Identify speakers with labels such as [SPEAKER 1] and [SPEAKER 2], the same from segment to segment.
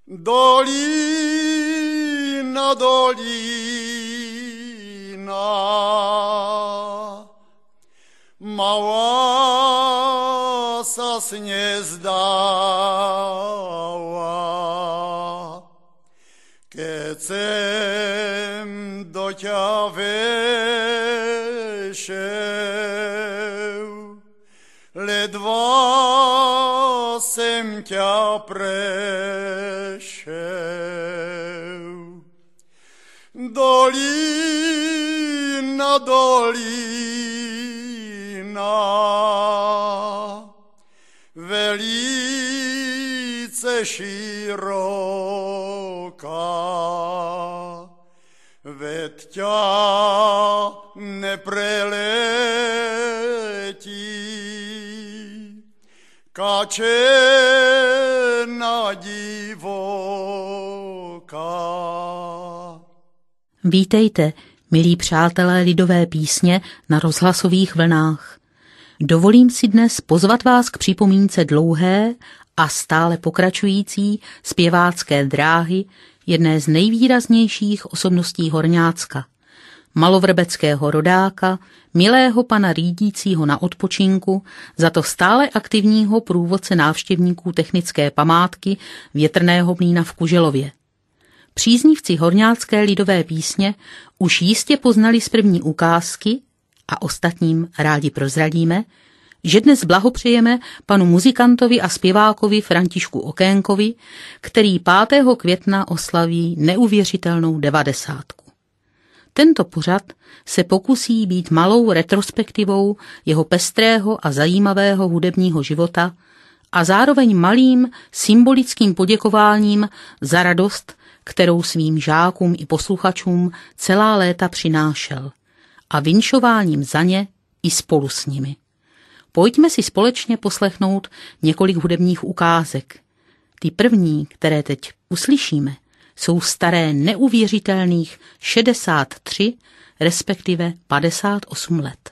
[SPEAKER 1] Dolina, dolina, mała sa sniezdała, keď sem do ťa vešel, ledva sem ťa prešel. Dolina, dolina, velice široká, veď ťa nepreletí kačena divoká.
[SPEAKER 2] Vítejte, milí přátelé lidové písně na rozhlasových vlnách. Dovolím si dnes pozvat vás k připomínce dlouhé a stále pokračující zpěvácké dráhy jedné z nejvýraznějších osobností Horňácka, malovrběckého rodáka, milého pana řídícího na odpočinku, za to stále aktivního průvodce návštěvníků technické památky Větrného mlýna v Kuželově. Příznivci horňácké lidové písně už jistě poznali z první ukázky a ostatním rádi prozradíme, že dnes blahopřejeme panu muzikantovi a zpěvákovi Františku Okénkovi, který 5. května oslaví neuvěřitelnou 90. Tento pořad se pokusí být malou retrospektivou jeho pestrého a zajímavého hudebního života a zároveň malým symbolickým poděkováním za radost, kterou svým žákům i posluchačům celá léta přinášel, a vinšováním za ně i spolu s nimi. Pojďme si společně poslechnout několik hudebních ukázek. Ty první, které teď uslyšíme, jsou staré neuvěřitelných 63, respektive 58 let.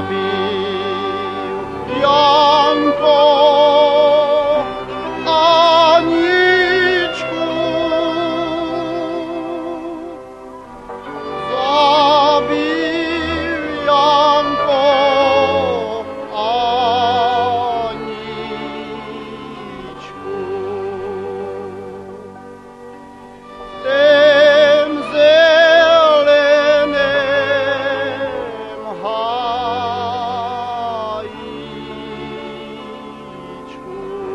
[SPEAKER 1] Janko, Aničku, zabil Janko, Aničku. Tem zeleném hájíčku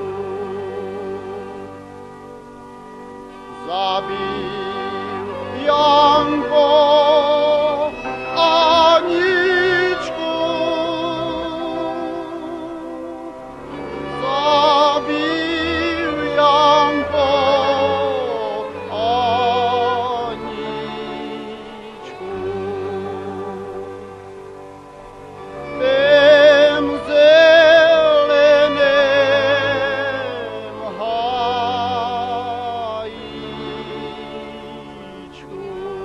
[SPEAKER 1] zabil Janko, Aničku, zabil Janko, Aničku. Tem zeleném hájíčku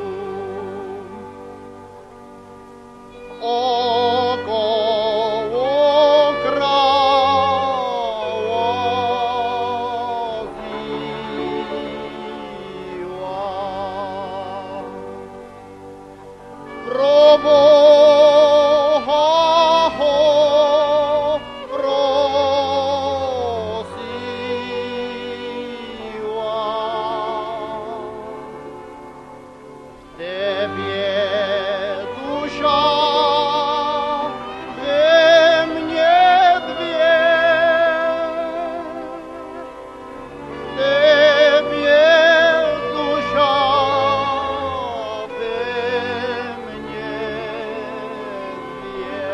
[SPEAKER 1] okolo kráva zývá. Pro Boha ho prosívá. Tebě duša, ve mně dvě. Tebě duša, ve mně dvě.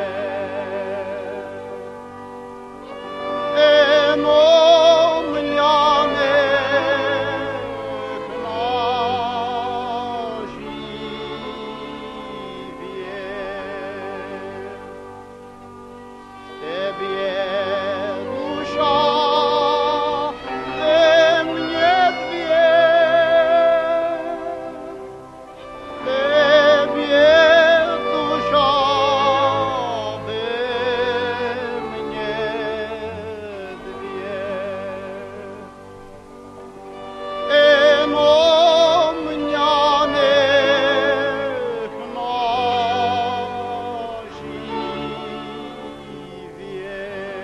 [SPEAKER 1] Eno mňa nech naživě. Tebě duša, ve mně dvě. Tebě duša, ve mně dvě. Eno mňa nech naživě.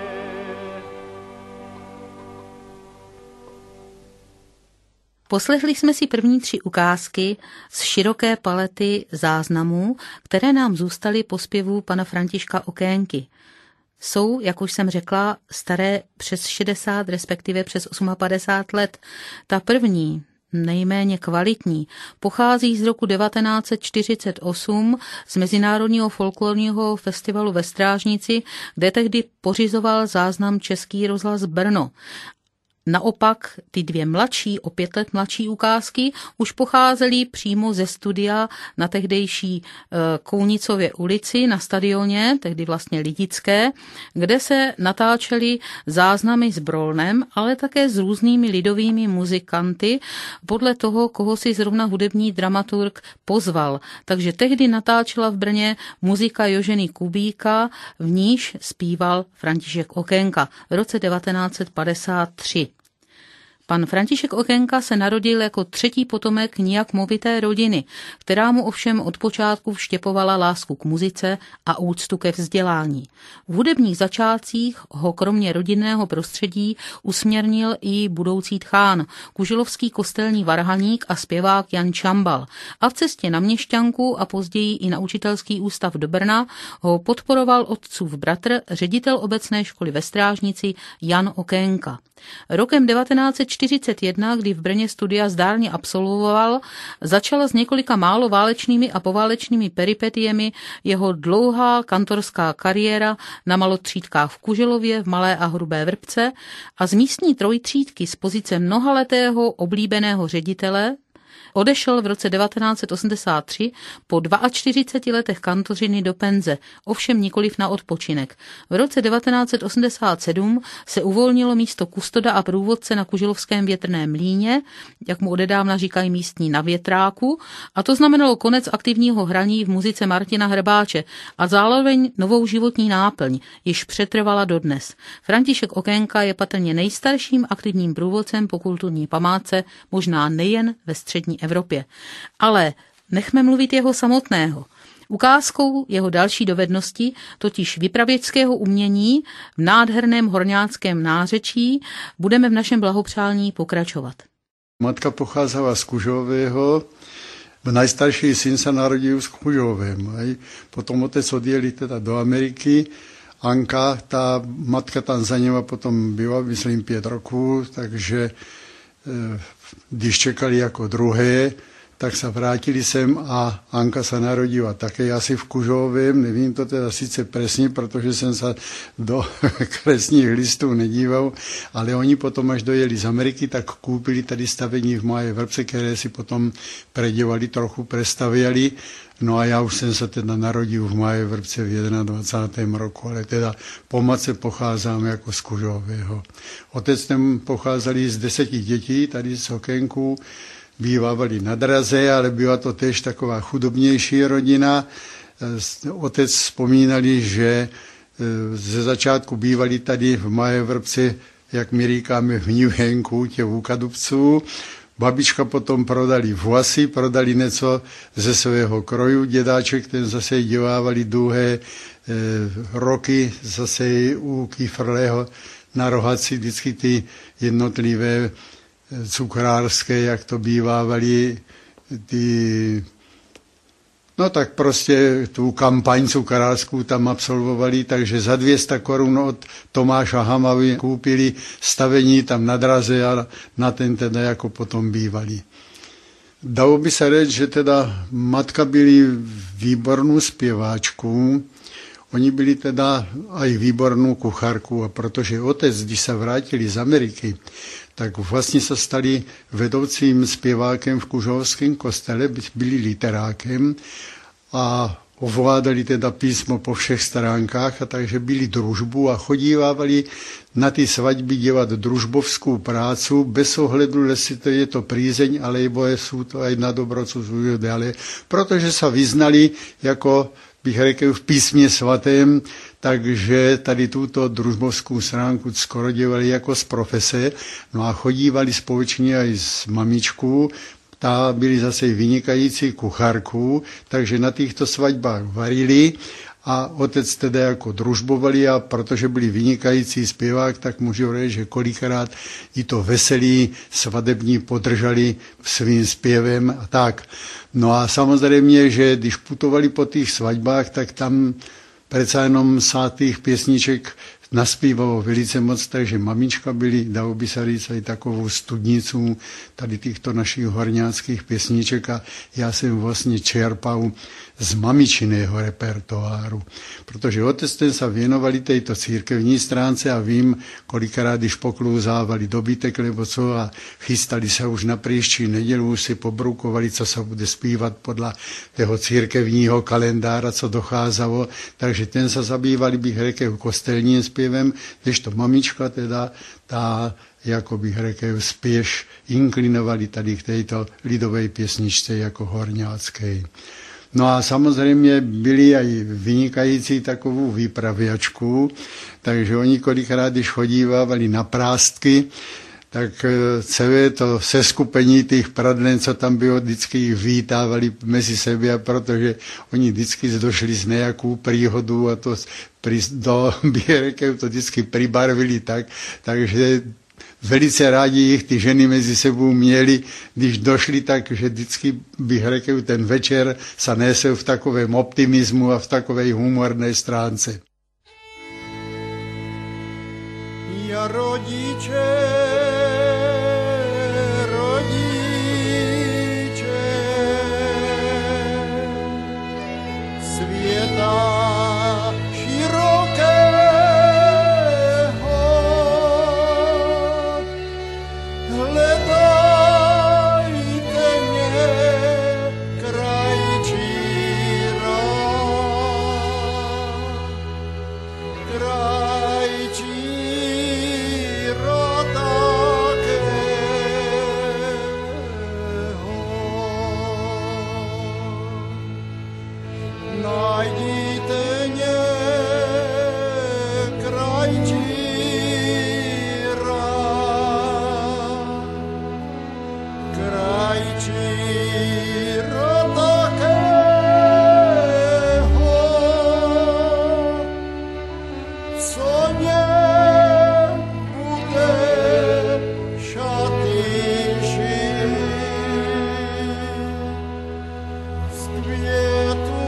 [SPEAKER 2] Poslechli jsme si první 3 ukázky z široké palety záznamů, které nám zůstaly po zpěvu pana Františka Okénky. Jsou, jak už jsem řekla, staré přes 60, respektive přes 58 let. Ta první, nejméně kvalitní, pochází z roku 1948 z Mezinárodního folklorního festivalu ve Strážnici, kde tehdy pořizoval záznam Český rozhlas Brno. Naopak ty 2 mladší, o 5 let mladší ukázky už pocházely přímo ze studia na tehdejší Kounicově ulici na stadioně, tehdy vlastně Lidické, kde se natáčely záznamy s Brolnem, ale také s různými lidovými muzikanty podle toho, koho si zrovna hudební dramaturg pozval. Takže tehdy natáčela v Brně muzika Joženy Kubíka, v níž zpíval František Okénka v roce 1953. Pan František Okénka se narodil jako 3. potomek nijak movité rodiny, která mu ovšem od počátku vštěpovala lásku k muzice a úctu ke vzdělání. V hudebních začátcích ho kromě rodinného prostředí usměrnil i budoucí tchán, kužilovský kostelní varhaník a zpěvák Jan Čambal. A v cestě na měšťanku a později i na učitelský ústav do Brna ho podporoval otcův bratr, ředitel obecné školy ve Strážnici Jan Okénka. Rokem 1941, kdy v Brně studia zdárně absolvoval, začala s několika málo válečnými a poválečnými peripetiemi jeho dlouhá kantorská kariéra na malotřídkách v Kuželově, v Malé a Hrubé Vrbce a z místní trojtřídky z pozice mnohaletého oblíbeného ředitele Odešel v roce 1983 po 42 letech kantořiny do penze, ovšem nikoliv na odpočinek. V roce 1987 se uvolnilo místo kustoda a průvodce na Kužilovském větrném mlýně, jak mu odedávna říkají místní na Větráku, a to znamenalo konec aktivního hraní v muzice Martina Hrbáče a zároveň novou životní náplň, již přetrvala dodnes. František Okénka je patrně nejstarším aktivním průvodcem po kulturní památce, možná nejen ve střední Evropě. Ale nechme mluvit jeho samotného. Ukázkou jeho další dovednosti, totiž vypravěčského umění v nádherném horňáckém nářečí, budeme v našem blahopřání pokračovat.
[SPEAKER 3] Matka pocházela z Kužového, najstarší syn se narodil v Kužovém. Potom otec odjeli teda do Ameriky. Anka, ta matka tam za něma potom byla, myslím, 5 roků, takže když čekali jako druhé, tak se vrátili sem a Anka se narodila také asi v Kužovém, nevím to teda sice presně, protože jsem se do kresních listů nedíval, ale oni potom, až dojeli z Ameriky, tak koupili tady stavení v Máje Vrbce, které si potom preděvali, trochu prestavěli. No a já už jsem se teda narodil v Máje Vrbce v 21. roku, ale teda po matce pocházím jako z Kužového. Otec ten pocházeli z 10 dětí, tady z Okénku, bývávali na draze, ale byla to též taková chudobnější rodina. Otec vzpomínali, že ze začátku bývali tady v Máje Vrbce, jak my říkáme, v Nivenku, u Kadubců. Babička potom prodali vlasy, prodali něco ze svého kroju. Dědáček, ten zase dělávali dlouhé roky zase u Kýfrleho na Rohaci, vždycky ty jednotlivé cukrářské, jak to bývávali, no tak prostě tu kampaň cukrářskou tam absolvovali, takže za 200 korun od Tomáša Hamavy koupili stavení tam na draze a na ten teda jako potom bývali. Dalo by se říct, že teda matka byli výbornou zpěváčkou, oni byli teda aj výbornou kuchárku, a protože otec, když se vrátili z Ameriky, tak vlastně se stali vedoucím zpěvákem v Kužovském kostele, byli literákem a ovládali teda písmo po všech stránkách, a takže byli družbu a chodívávali na ty svatby dělat družbovskou prácu, bez ohledu, jestli to je to prízeň, alebo jsou to aj na dobrocu dále, protože se vyznali jako, bych řekl, v písmě svatém, takže tady tuto družbovskou stránku skoro dělali jako z profese, no a chodívali společně i s mamičkou, ta byli zase vynikající kuchárku, takže na těchto svatbách varili a otec teda jako družbovali, a protože byli vynikající zpěvák, tak můžu říct, že kolikrát i to veselí svadební podržali svým zpěvem a tak. No a samozřejmě, že když putovali po těch svatbách, tak tam přece jenom těch pěsniček naspívalo velice moc, takže mamička byli, dalo by se říct, i takovou studnicu tady těchto našich horňáckých pěsniček, a já jsem vlastně čerpal z mamičiného repertoáru, protože otec ten se věnovali této církevní stránce a vím, kolikrát, když poklouzávali dobytek nebo co a chystali se už na příští neděli, už si pobrukovali, co se bude zpívat podle toho církevního kalendára, co docházelo, takže ten se zabývali, bych řekl, kostelním zpěvem, kdežto mamička teda ta, jako bych řekl, spíš inklinovali tady k této lidové pěsničce jako horňácké. No a samozřejmě byli i vynikající takovou výpravěčku, takže oni kolikrát, když chodívávali na prástky, tak celé to seskupení těch pradlen, co tam bylo, vždycky jich vítávali mezi sebe, protože oni vždycky došli z nějakou příhodu a to do Běrekev to vždycky přibarvili tak, takže velice rádi jich ty ženy mezi sebou měli, když došli, takže vždycky bych řekl, ten večer se nesel v takovém optimismu a v takové humorné stránce.
[SPEAKER 1] Ja rodiče, světa hledajte mě, cvětu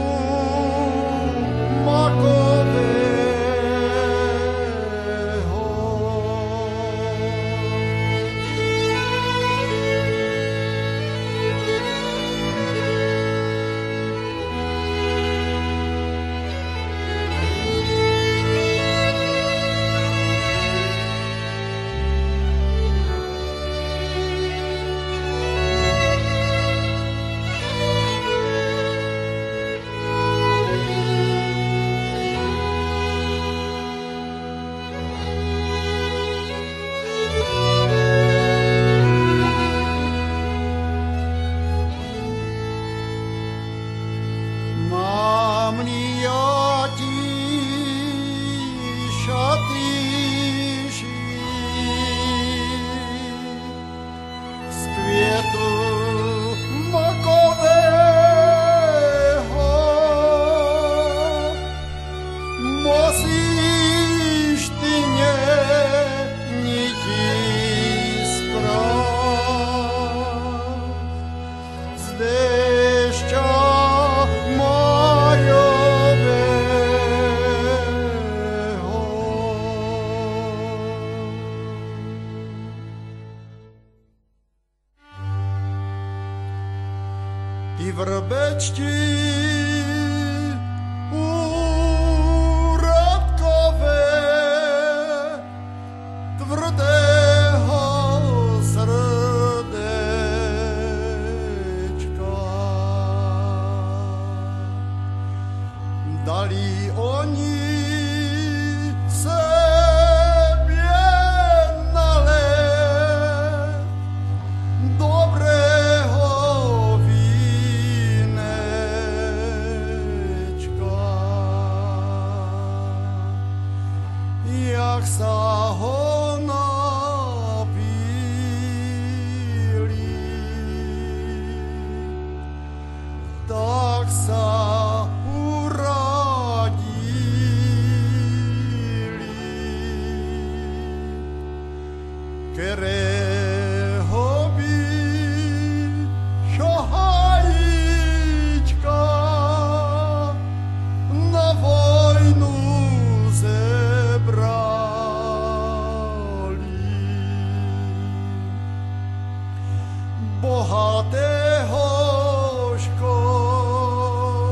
[SPEAKER 1] makového. Mám-li já ti šaty z květu makového, musíš ty mě niti sprát z dešťa ty vrbečky úradkové tvrdého srdečka dali oni sebě na let dobrého jak sa ho napili, tak sa uradili, kterého by šohajíčka na vojnu zebrali. Bohatého školy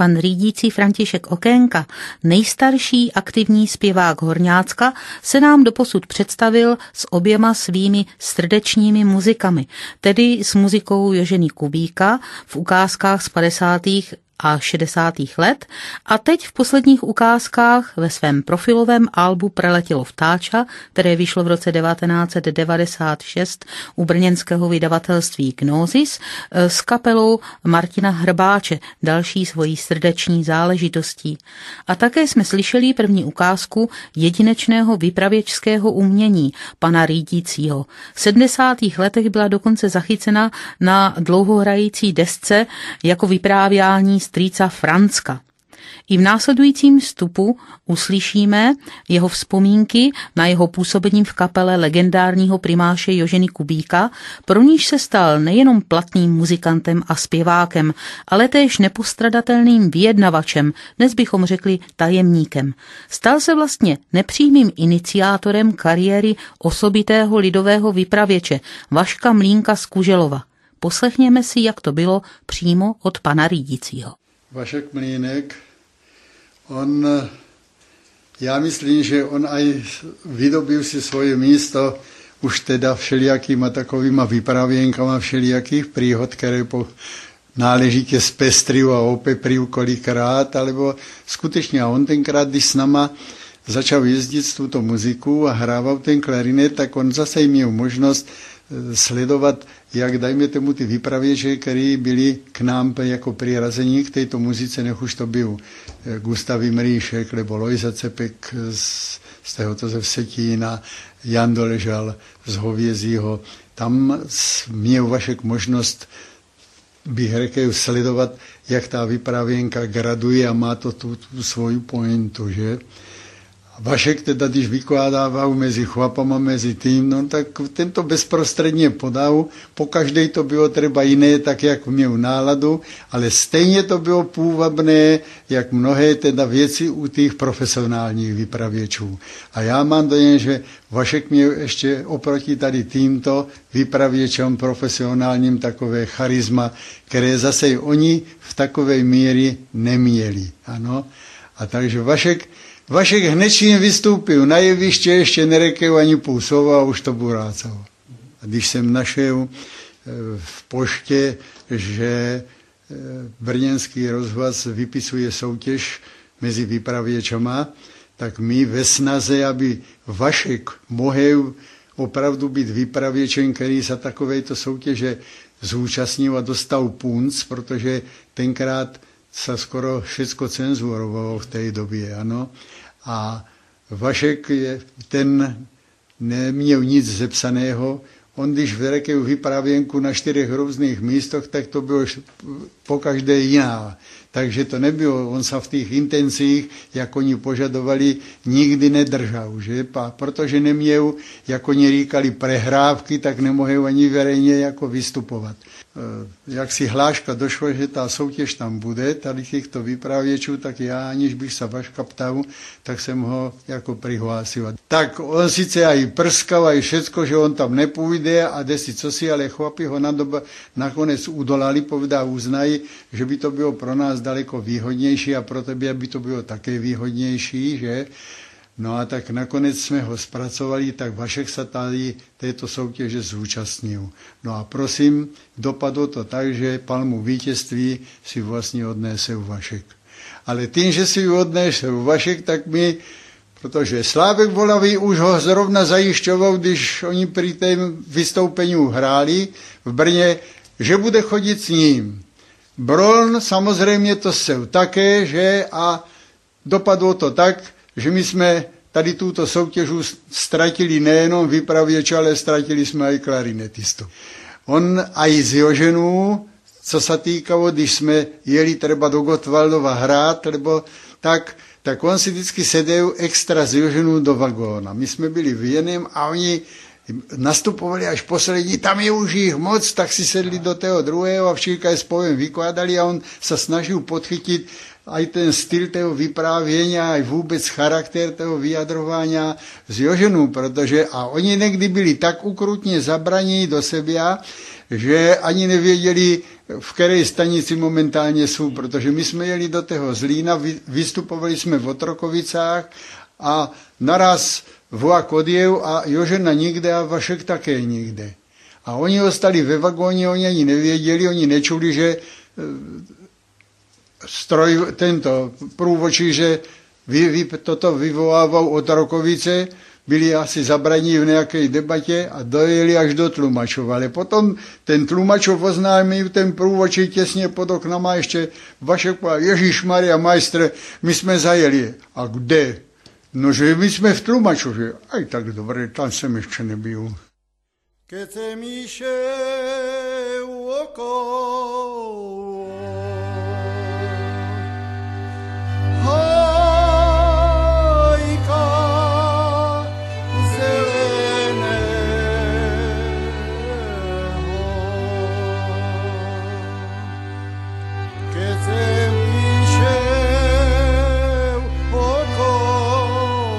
[SPEAKER 2] Pan řídící František Okénka, nejstarší aktivní zpěvák Horňácka, se nám doposud představil s oběma svými srdečními muzikami, tedy s muzikou Joženy Kubíka v ukázkách z 50. a 60. let a teď v posledních ukázkách ve svém profilovém albu Preletělo vtáča, které vyšlo v roce 1996 u brněnského vydavatelství Gnosis s kapelou Martina Hrbáče, další svojí srdeční záležitostí. A také jsme slyšeli první ukázku jedinečného vypravěčského umění pana řídícího. V 70. letech byla dokonce zachycena na dlouhohrající desce jako vyprávění strýca Franzka. I v následujícím vstupu uslyšíme jeho vzpomínky na jeho působení v kapele legendárního primáše Joženy Kubíka, pro níž se stal nejenom platným muzikantem a zpěvákem, ale též nepostradatelným vyjednavačem, dnes bychom řekli tajemníkem. Stal se vlastně nepřímým iniciátorem kariéry osobitého lidového vypravěče Vaška Mlínka z Kuželova. Poslechněme si, jak to bylo přímo od pana řídícího.
[SPEAKER 3] Vašek Mlínek, já myslím, že on aj vydobil si svoje místo už teda všelijakýma takovýma vypravěnkama všelijakých príhod, které náležitě zpestriu a opepriu kolikrát, alebo skutečně, a on tenkrát, když s náma začal jezdit s touto muziku a hrával ten klarinet, tak on zase měl možnost sledovat, jak dajme tomu ty vypravěče, který byli k nám jako přirazení k této muzice, nech už to byl Gustav Mrýšek nebo Lojza Cepek z tohoto ze Vsetína, Jan Doležal z Hovězího. Tam měl Vašek možnost, bych řekl, sledovat, jak ta vypravěnka graduje a má to tu svoji pointu, že? Vašek teda, když vykládával mezi chlapama, mezi tým, no tak tento bezprostředně podal, po každej to bylo třeba jiné, tak jak měl náladu, ale stejně to bylo půvabné, jak mnohé teda věci u těch profesionálních vypravěčů. A já mám dojem, že Vašek měl ještě oproti tady týmto vypravěčům profesionálním takové charisma, které zase oni v takové míry neměli. Ano? A takže Vašek hned čím vystoupil na jeviště, ještě nerekel ani půl slova a už to burácal. A když jsem našel v poště, že brněnský rozhlas vypisuje soutěž mezi vypravěčama, tak my ve snaze, aby Vašek mohl opravdu být vypravěčem, který se takovéto soutěže zúčastnil a dostal punc, protože tenkrát se skoro všecko cenzurovalo v té době, ano. A Vašek ten neměl nic zepsaného. On, když vyrekl vyprávěnku na 4 různých místech, tak to bylo pokaždé jiná. Takže to nebylo, on se v těch intencích, jak oni požadovali, nikdy nedržal, že? Protože neměl, jak oni říkali, prehrávky, tak nemohl ani veřejně jako vystupovat. Jak si hláška došlo, že ta soutěž tam bude, tady těchto vypravěčů, tak já, aniž bych se Vaška ptal, tak jsem ho jako prihlásil. Tak on sice aj prskal, aj všecko, že on tam nepůjde a desi cosi, ale chlapi ho nakonec udolali, uznají, že by to bylo pro nás daleko výhodnější a pro tebe by to bylo také výhodnější, že? No a tak nakonec jsme ho zpracovali, tak Vašek se tady této soutěže zúčastnil. No a prosím, dopadlo to tak, že palmu vítězství si vlastně odnesl Vašek. Ale tím, že si ji odnesl Vašek, tak mi, protože Slávek Volavý už ho zrovna zajišťoval, když oni při tém vystoupení hráli v Brně, že bude chodit s ním. Bron samozřejmě to sel také, že a dopadlo to tak, že my jsme tady tuto soutěžu ztratili nejenom vypravěče, ale ztratili jsme i klarinetistu. On aj z Joženu, co se týkalo, když jsme jeli třeba do Gottwaldova hrát, nebo tak on si vždycky sedel extra z Joženu do vagóna. My jsme byli v jiném a oni nastupovali až poslední, tam je už jich moc, tak si sedli do toho druhého a všichni je spolu vykládali a on se snažil podchytit aj ten styl toho vyprávění, aj vůbec charakter toho vyjadrování z Joženu, protože a oni někdy byli tak ukrutně zabraní do sebe, že ani nevěděli, v které stanici momentálně jsou, protože my jsme jeli do toho Zlína, vystupovali jsme v Otrokovicách a naraz vlak odjel a Jožena nikde a Vašek také nikde. A oni ostali ve vagóně, oni ani nevěděli, oni nečuli, že tento průvodčí, že toto vyvolával Otrokovice, byli asi zabraní v nějaké debatě a dojeli až do Tlumačova. Ale potom ten Tlumačov oznámil, ten průvodčí těsně pod oknama ještě Vašek povedal, Ježišmaria, majstre, my jsme zajeli. A kde? No, že my jsme v Tlumačově. Aj tak dobré, tam jsem ještě nebyl.
[SPEAKER 1] Keď se mi šel okolo, hajka zeleného. Keď se mi šel okolo,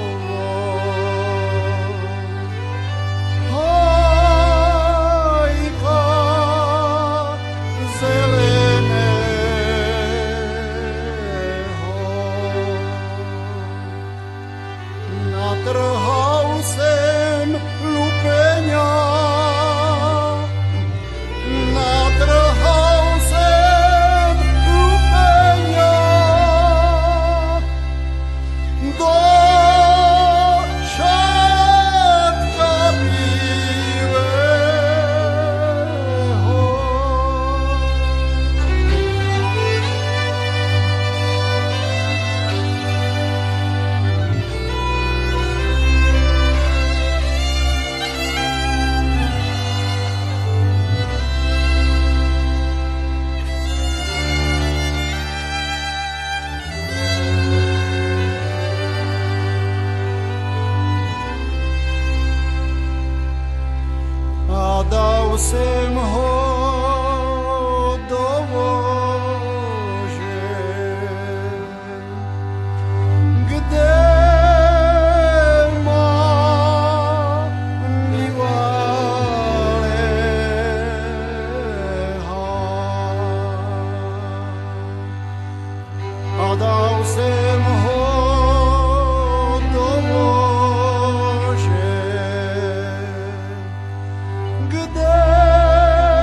[SPEAKER 1] natrhal jsem lupeňa, natrhal jsem lupeňa do šátka bílého. A dal jsem ho do lože, kde má milá léhá. A dal jsem ho do lože, kde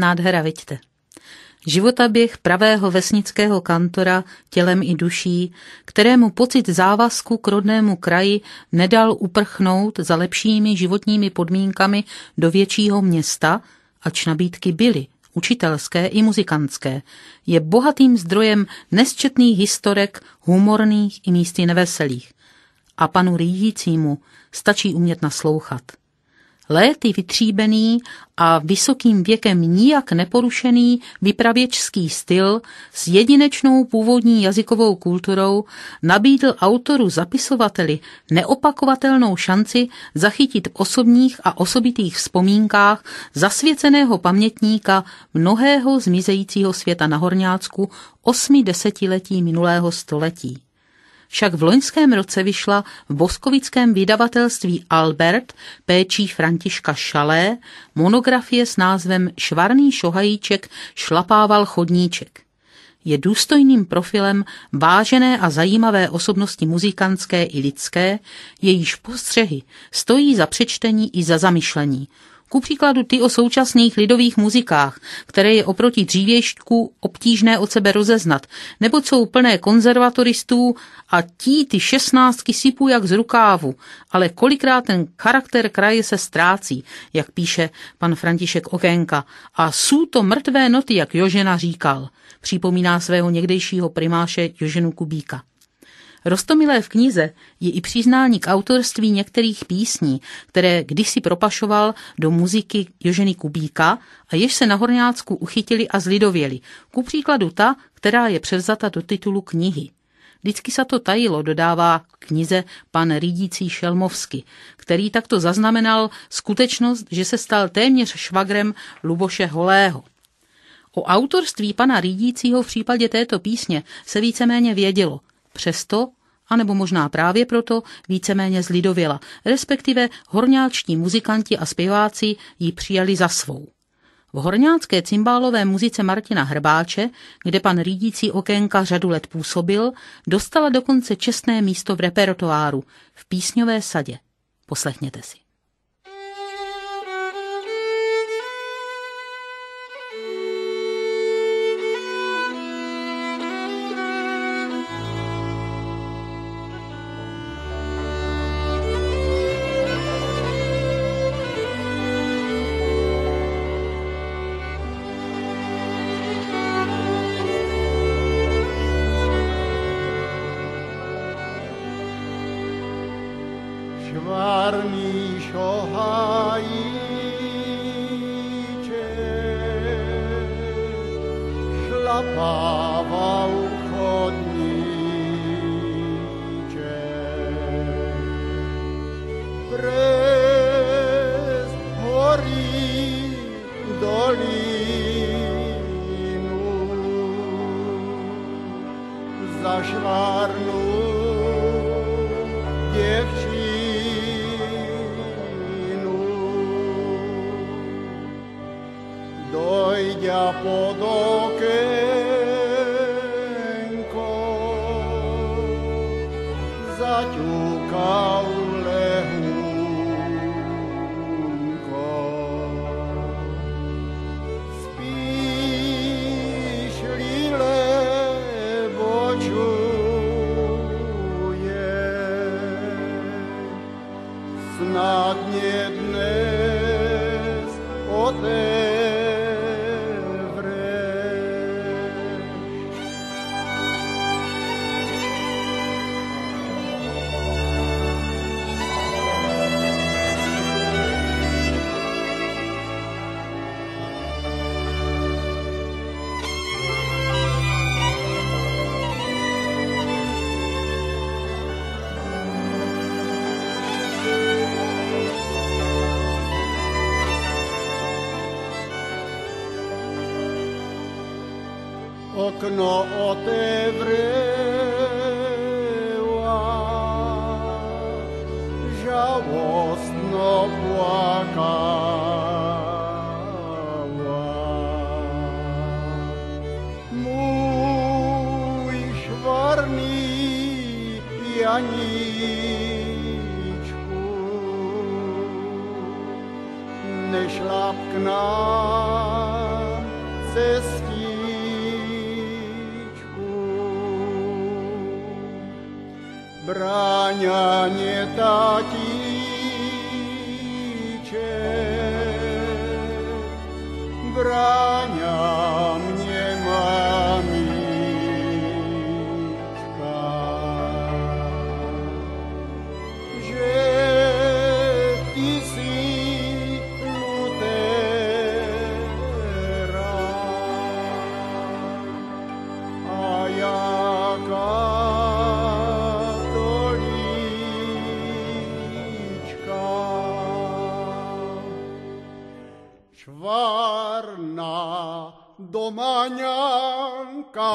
[SPEAKER 2] nádhera, viďte. Životaběh pravého vesnického kantora tělem i duší, kterému pocit závazku k rodnému kraji nedal uprchnout za lepšími životními podmínkami do většího města, ač nabídky byly, učitelské i muzikantské, je bohatým zdrojem nesčetných historek, humorných i místy neveselých. A panu řídícímu stačí umět naslouchat. Léty vytříbený a vysokým věkem nijak neporušený vypravěčský styl s jedinečnou původní jazykovou kulturou nabídl autoru zapisovateli neopakovatelnou šanci zachytit v osobních a osobitých vzpomínkách zasvěceného pamětníka mnohého zmizejícího světa na Horňácku 8 desetiletí minulého století. Však v loňském roce vyšla v boskovickém vydavatelství Albert péčí Františka Šalé monografie s názvem Švarný šohajíček šlapával chodníček. Je důstojným profilem vážené a zajímavé osobnosti muzikantské i lidské, jejíž postřehy stojí za přečtení i za zamyšlení. Ku příkladu ty o současných lidových muzikách, které je oproti dřívějšku obtížné od sebe rozeznat, nebo jsou plné konzervatoristů a ty 16 sypou jak z rukávu, ale kolikrát ten charakter kraje se ztrácí, jak píše pan František Okénka, a jsou to mrtvé noty, jak Jožena říkal, připomíná svého někdejšího primáše Joženu Kubíka. Roztomilé v knize je i přiznání k autorství některých písní, které kdysi propašoval do muziky Joženy Kubíka a jež se na Horňácku uchytili a zlidověli. Ku příkladu ta, která je převzata do titulu knihy. Vždycky se to tajilo, dodává k knize pan řídící Šelmovsky, který takto zaznamenal skutečnost, že se stal téměř švagrem Luboše Holého. O autorství pana řídícího v případě této písně se víceméně vědělo. Přesto, anebo možná právě proto, víceméně zlidověla, respektive horňáčtí muzikanti a zpěváci ji přijali za svou. V horňácké cymbálové muzice Martina Hrbáče, kde pan řídící Okénka řadu let působil, dostala dokonce čestné místo v repertoáru, v písňové sadě. Poslechněte si.
[SPEAKER 1] Švarný šohajíček šlapával chodníček přes hory dolínu za švárnou děvčinu. Dojde pod okénko, zaťukal lehunko. Spíš-li levo čuješ, snad mě dnes otevřeš. Okno otevřela, žalostno plakala. Můj švarný Janíčku, nešlap k nám Bráňa netatíče, bráňa mne mamička, že ty si Lutera a ja švárna domaňanka,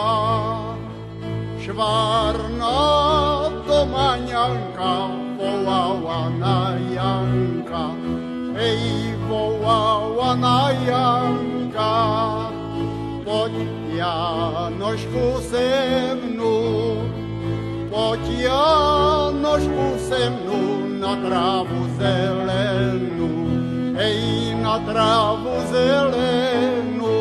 [SPEAKER 1] švárna domaňanka, volala na Janka, hej, volala na Janka, poď Janošku se mnou, poď Janošku se mnou na trávu zelenou, hej, na trávu zelenou.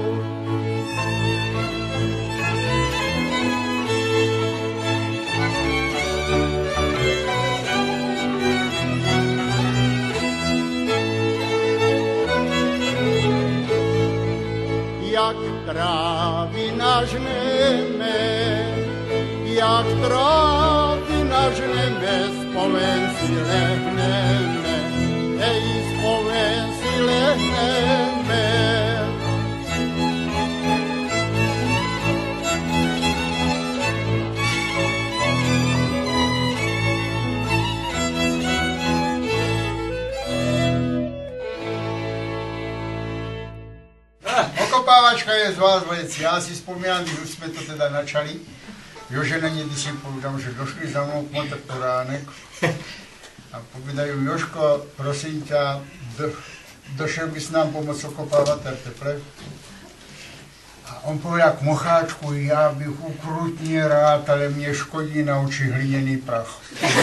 [SPEAKER 1] Jak trávy nažneme, jak trávy nažneme, spolen si lehneme, hej, spolen si lehneme.
[SPEAKER 3] Okopávačka je z vás vec. Já si vzpomínám, když už jsme to teda načali. Jožena někdy si povídám, že došli za mnou k Monteporánek a povídají, Jožko, prosím tě, došel bys nám pomoct okopávat teple? A on povedal k Mocháčku, já bych ukrutně rád, ale mě škodí na oči hliněný prach.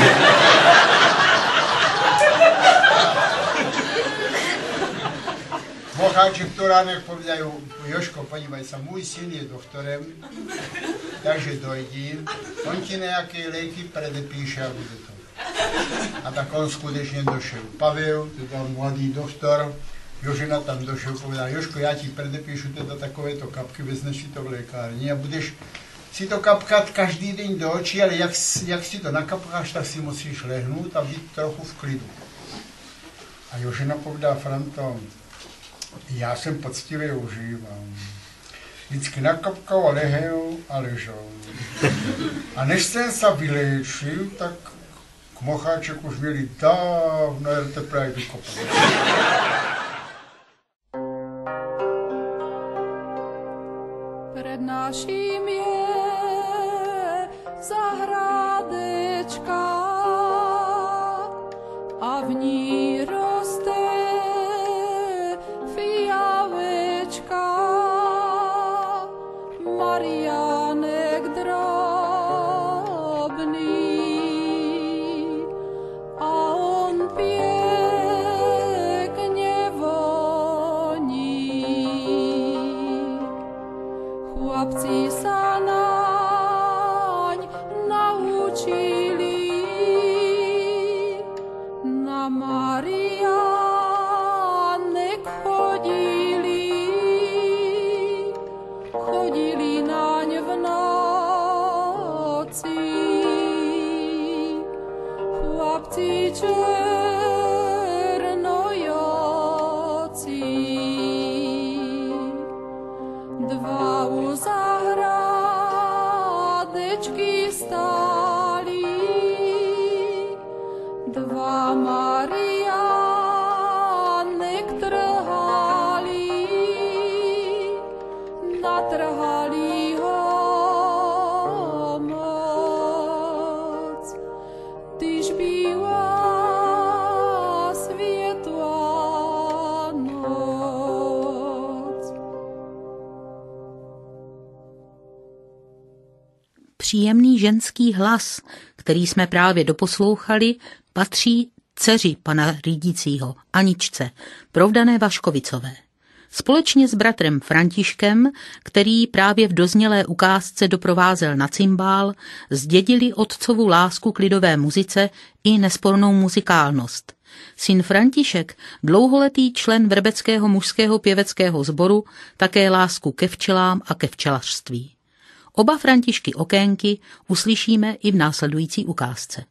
[SPEAKER 3] Mocháček to ránek povedají, Jožko, podívej se, můj syn je doktorem, takže dojdi, on ti nějaké léky předepíše a bude to. A tak on skutečně došel. Pavel, teda mladý doktor, Jožena tam došel, povedal, Jožko, já ti předepíšu teda takovéto kapky, vezmeš si to v lékárně a budeš si to kapkat každý den do očí, ale jak si to nakapkáš, tak si musíš lehnout a být trochu v klidu. A Jožena povedal, Franto, já jsem poctivě užívám. Vždycky nakapkal a lehel a ležel. A než jsem se vyléčil, tak k Mocháček už měli dávno teplé vykopat.
[SPEAKER 4] Před naším je zahradečka a v ní roste Mariánek drobný a on pěkně voní. Chlapci sa naň naučili na Mariánek chodili naň v noci. Chlapci černojoci, dva u zahradečky stáli, dva Mariánek trhali, natrhali ho moc, tyž byla světlá noc.
[SPEAKER 2] Příjemný ženský hlas, který jsme právě doposlouchali, patří dceři pana řídícího, Aničce, provdané Vaškovicové. Společně s bratrem Františkem, který právě v doznělé ukázce doprovázel na cymbál, zdědili otcovu lásku k lidové muzice i nespornou muzikálnost. Syn František, dlouholetý člen Vrbeckého mužského pěveckého sboru, také lásku ke včelám a ke včelařství. Oba Františky Okénky uslyšíme i v následující ukázce.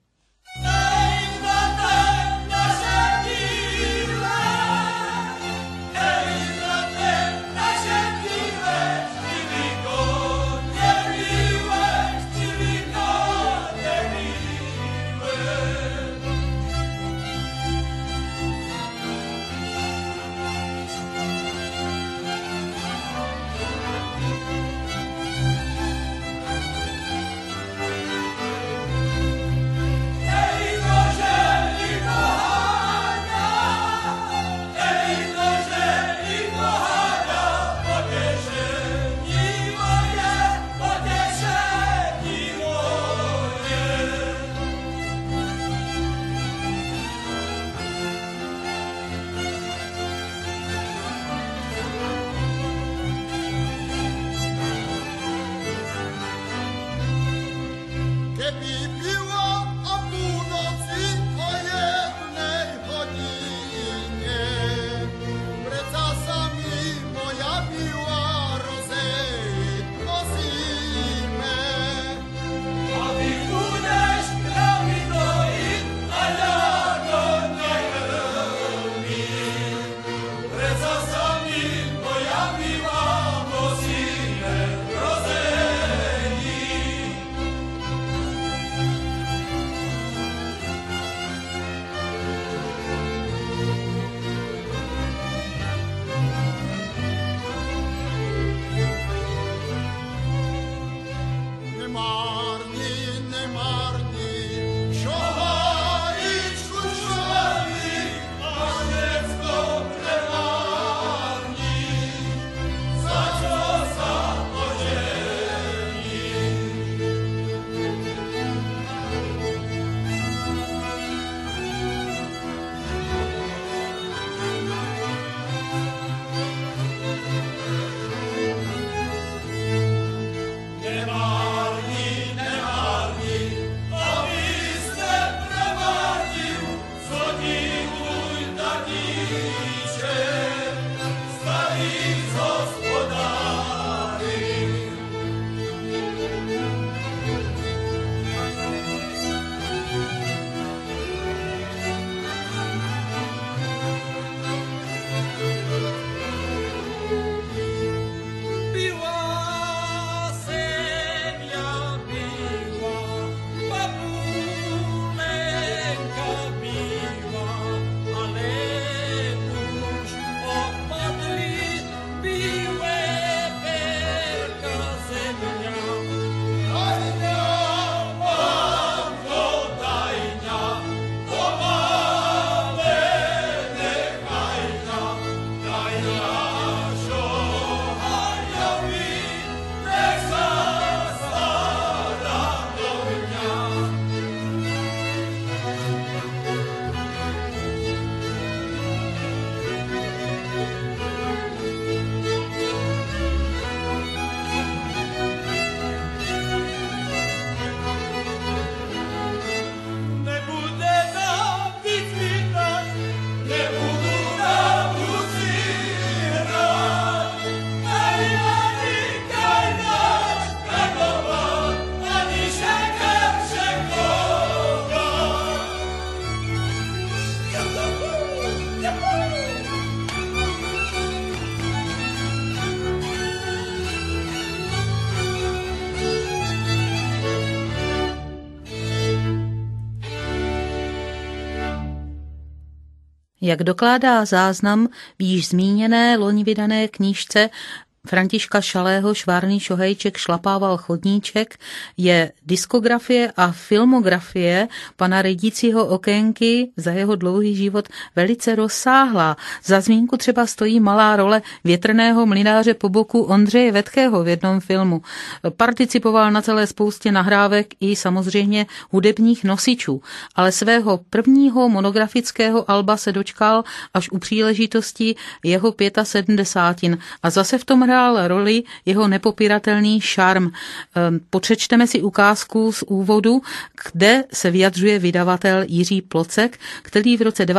[SPEAKER 2] Jak dokládá záznam v již zmíněné loni vydané knížce Františka Šalého Švárný šohejček šlapával chodníček je diskografie a filmografie pana Rydícího Okénky za jeho dlouhý život velice rozsáhlá. Za zmínku třeba stojí malá role větrného mlynáře po boku Ondřeje Vetkého v jednom filmu. Participoval na celé spoustě nahrávek i samozřejmě hudebních nosičů, ale svého prvního monografického alba se dočkal až u příležitosti jeho 75. a zase v tom hrál roli jeho nepopiratelný šarm. Potřečteme si ukázku z úvodu, kde se vyjadřuje vydavatel Jiří Plocek, který v roce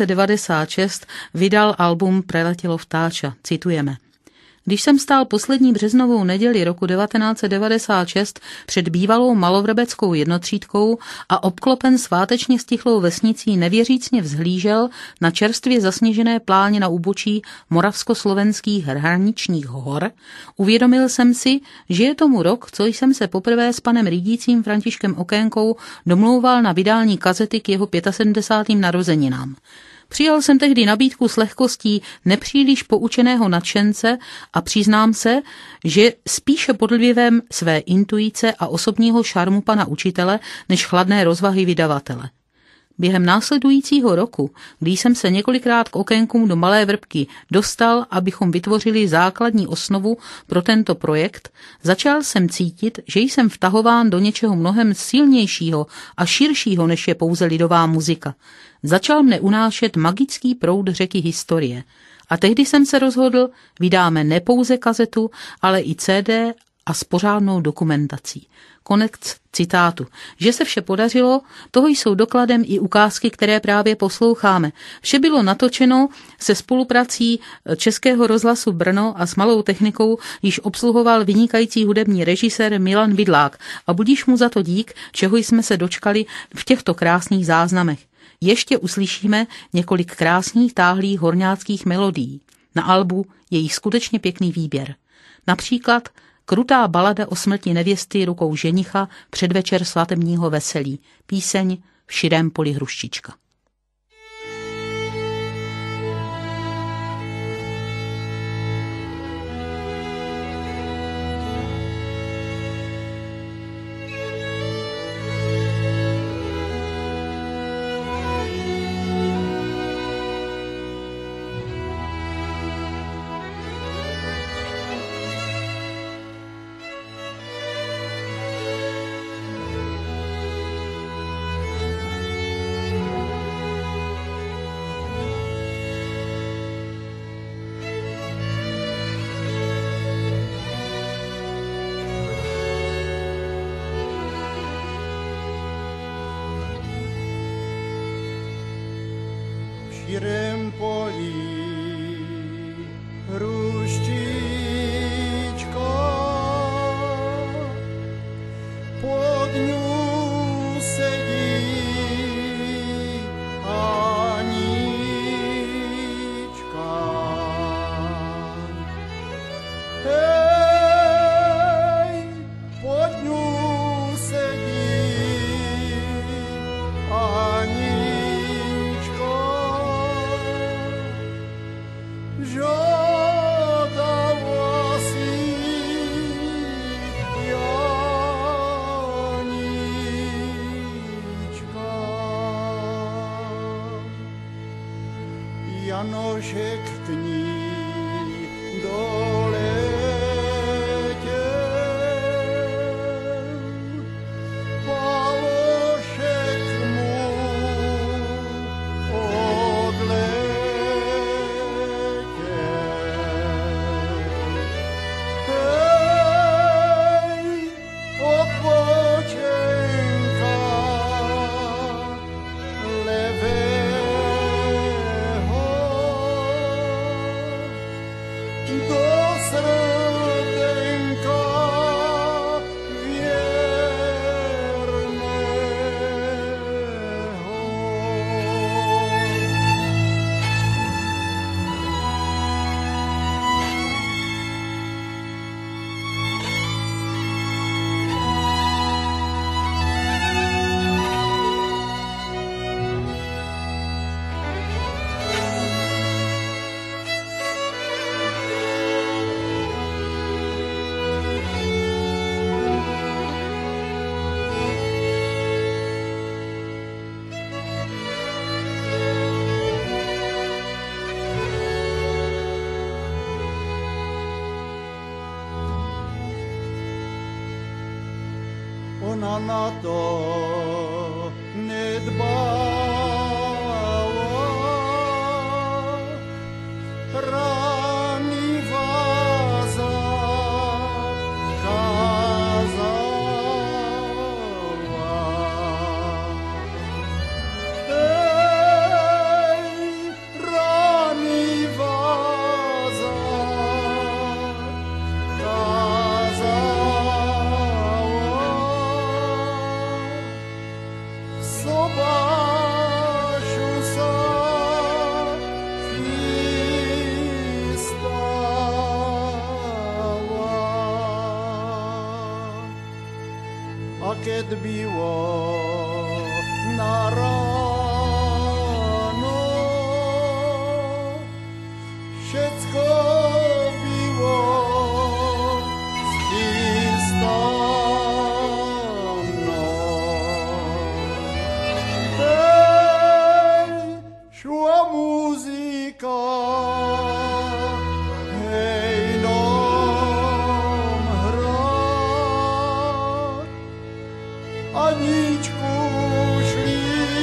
[SPEAKER 2] 1996 vydal album Preletělo vtáča. Citujeme. Když jsem stál poslední březnovou neděli roku 1996 před bývalou malovrbeckou jednotřídkou a obklopen svátečně stichlou vesnicí nevěřícně vzhlížel na čerstvě zasněžené pláně na úbočí moravskoslovenských hraničních hor, uvědomil jsem si, že je tomu rok, co jsem se poprvé s panem Rydícím Františkem Okénkou domlouval na vydání kazety k jeho 75. narozeninám. Přijal jsem tehdy nabídku s lehkostí nepříliš poučeného nadšence a přiznám se, že spíše pod vlivem své intuice a osobního šarmu pana učitele, než chladné rozvahy vydavatele. Během následujícího roku, když jsem se několikrát k okénkům do Malé Vrbky dostal, abychom vytvořili základní osnovu pro tento projekt, začal jsem cítit, že jsem vtahován do něčeho mnohem silnějšího a širšího, než je pouze lidová muzika. Začal mne unášet magický proud řeky historie. A tehdy jsem se rozhodl, vydáme ne pouze kazetu, ale i CD a s pořádnou dokumentací. Konec citátu. Že se vše podařilo, toho jsou dokladem i ukázky, které právě posloucháme. Vše bylo natočeno se spoluprací Českého rozhlasu Brno a s malou technikou již obsluhoval vynikající hudební režisér Milan Vidlák a budíš mu za to dík, čeho jsme se dočkali v těchto krásných záznamech. Ještě uslyšíme několik krásných táhlých horňáckých melodií. Na albu je jich skutečně pěkný výběr. Například krutá balada o smrti nevěsty rukou ženicha předvečer svatebního veselí. Píseň V širém poli hruštička.
[SPEAKER 1] V širém poli hruštička, pod ňou sedí Anička. Hej, pod ňou sedí Anička. Janošek k ní doletěl, Palošek mu odletěl. Hej, odpočenka levého, ona na to nedbala. Rany váza a keď bylo na ráno, všetko bylo schystané. Hej, šla muzika, Aničku šli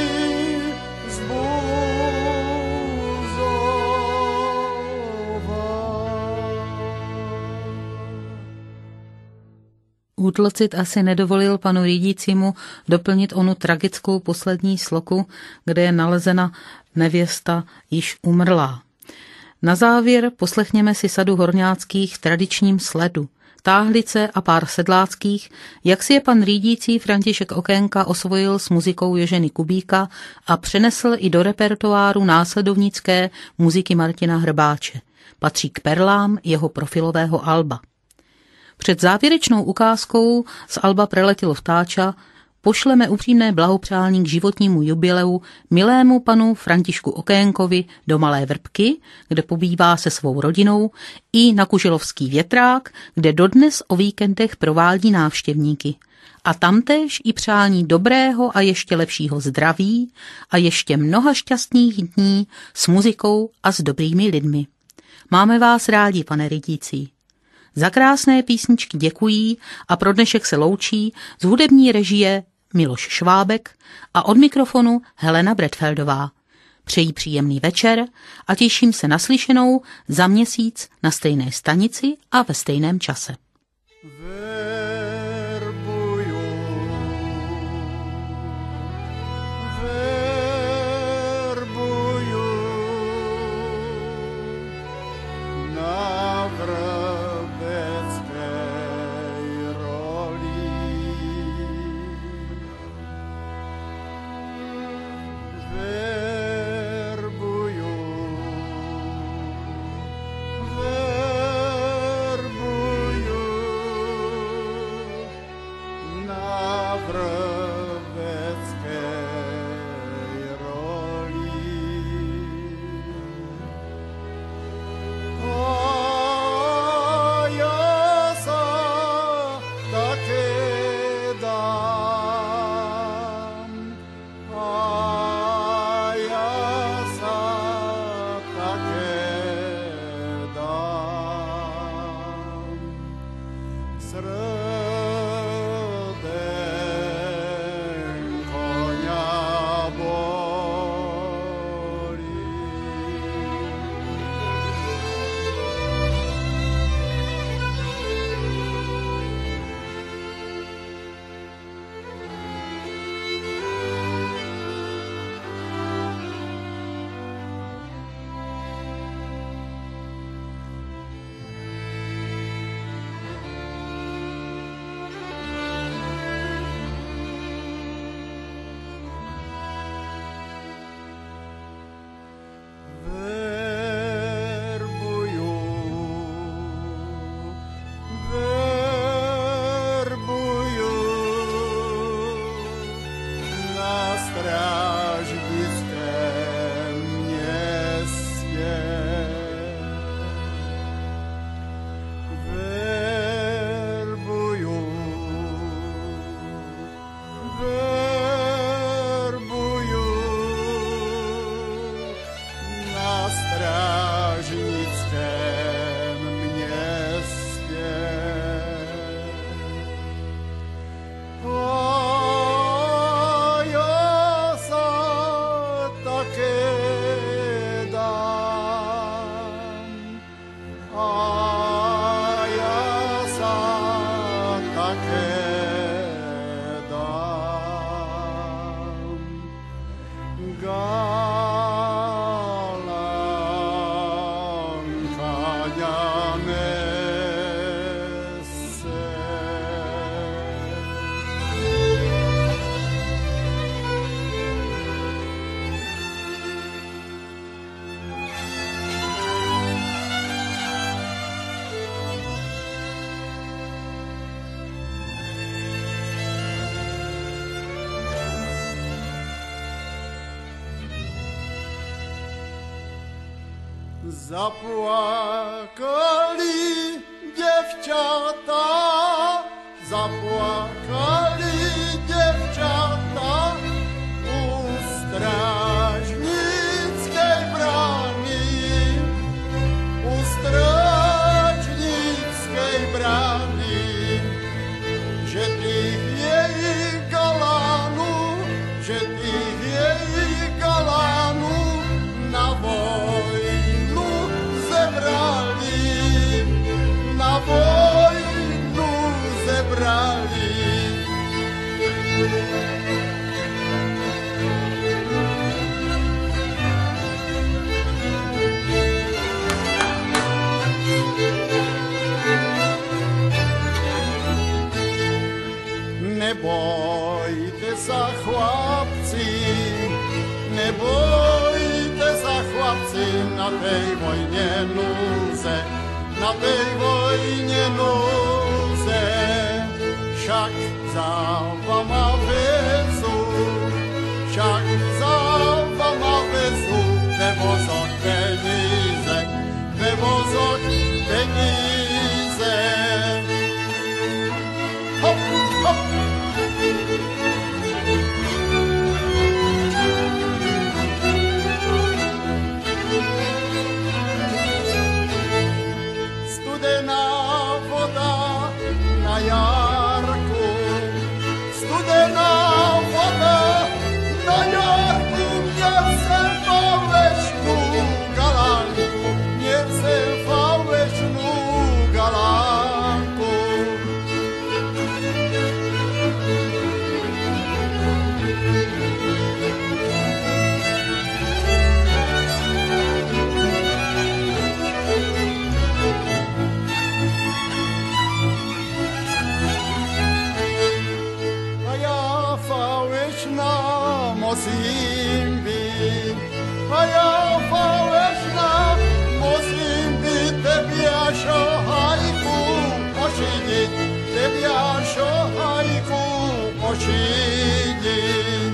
[SPEAKER 1] zbuzovat.
[SPEAKER 2] Útlocit asi nedovolil panu řídícímu doplnit onu tragickou poslední sloku, kde je nalezena nevěsta již umrlá. Na závěr poslechněme si sadu horňáckých v tradičním sledu. Táhlice a pár sedláckých, jak si je pan řídící František Okénka osvojil s muzikou Ježeny Kubíka a přenesl i do repertoáru následovnické muziky Martina Hrbáče. Patří k perlám jeho profilového alba. Před závěrečnou ukázkou z alba Preletěl vtáča pošleme upřímné blahopřání k životnímu jubileu milému panu Františku Okénkovi do Malé Vrbky, kde pobývá se svou rodinou, i na Kuželovský větrák, kde dodnes o víkendech provádí návštěvníky. A tamtéž i přání dobrého a ještě lepšího zdraví a ještě mnoha šťastných dní s muzikou a s dobrými lidmi. Máme vás rádi, pane řídící. Za krásné písničky děkují a pro dnešek se loučí z hudební režie Miloš Švábek a od mikrofonu Helena Bredfeldová. Přeji příjemný večer a těším se na slyšenou za měsíc na stejné stanici a ve stejném čase.
[SPEAKER 1] Oh také dám. Galanka ňa nese. Zaplakali devčatá, zaplakali devčatá u strážnickej brány, u strážnickej brány, že tých jej galánu, že tých jej galánu na vojnu zebrali, na vojnu zebrali. Nebojte sa, chlapci, nebojte sa, chlapci, na tej vojne núze, na tej vojne núze. Však za vama vezu, však za vama vezu, ve vozok peníze, ve vozok peníze. Hop, hop. Studená voda na jarku, studená voda na jarku, nechcem falešnú galánku, nechcem falešnú galánku. Musím byť, a ja falešná musím byť, tebiašo hajku pošiniť, tebiašo hajku pošiniť.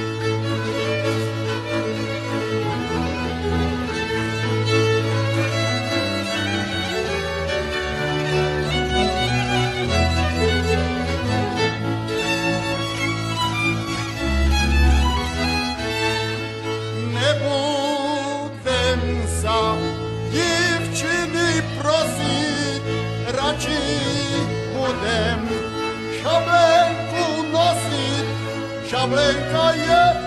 [SPEAKER 1] Nebudem sa divčiny prosiť, radšej budem šablenku nosiť. Šablenka je